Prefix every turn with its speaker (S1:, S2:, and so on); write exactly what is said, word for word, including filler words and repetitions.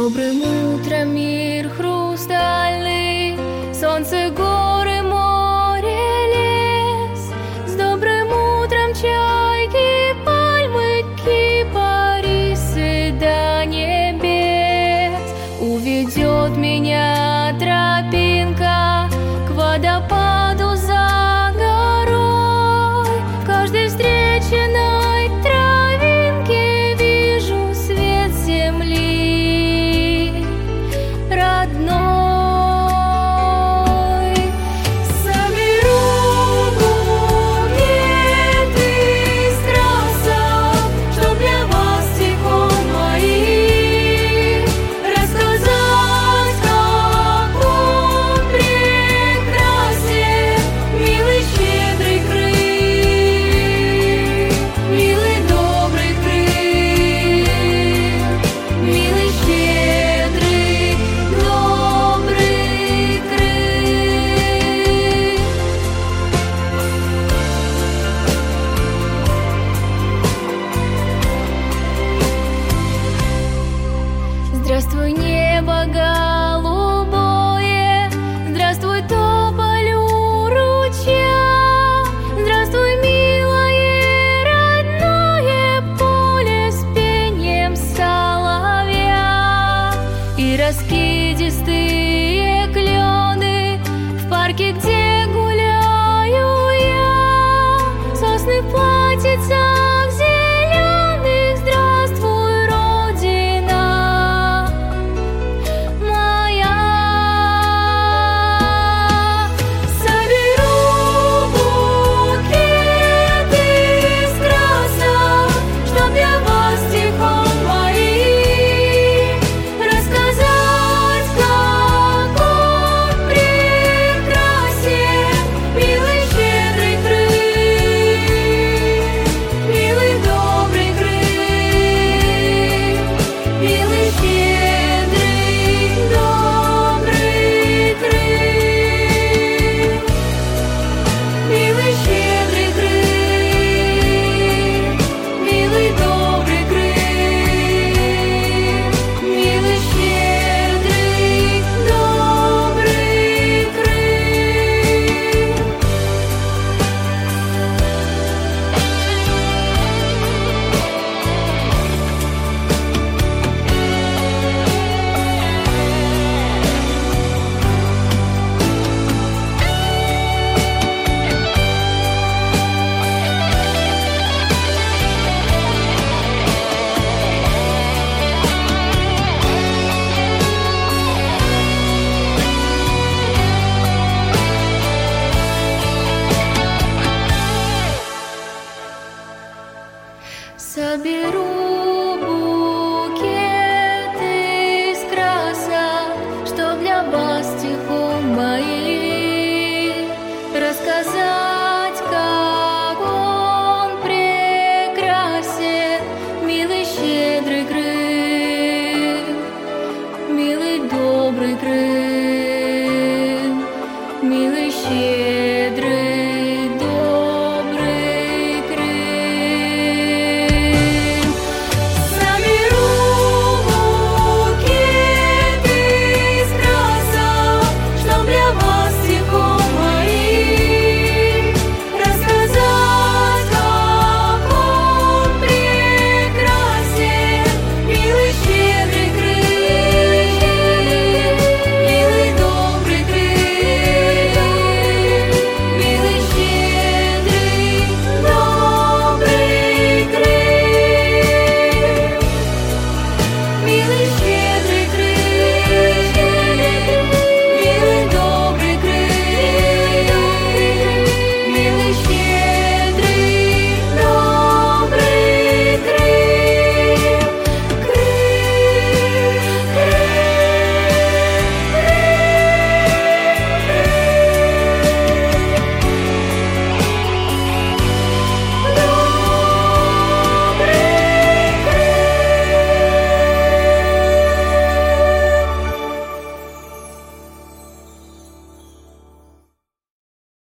S1: добрым утром, мир хрустальный, солнце, горы, море, лес. С добрым утром, чайки, пальмы, кипарисы до небес. Уведет меня тропинка к водопаду за горой. В каждой встреченной травинке вижу свет земли родной. Соберу букеты из красок, чтоб для вас стихом моим рассказать, как он прекрасен, милый щедрый Крым, милый добрый Крым, милый щедрый добрый Крым. Здравствуй, небо голубое, здравствуй, тополь у ручья, здравствуй, милое родное поле с пением соловья и раскидистые клены в парке, где гуляю я, сосны в платьицах зеленых. Здравствуй, Родина моя. Соберу букеты из красок, чтоб для вас стихом моим рассказать, как он прекрасен, милый щедрый Крым, милый добрый Крым, милый щедрый добрый Крым, милый щедрый Крым, милый добрый Крым, милый щедрый добрый Крым. Соберу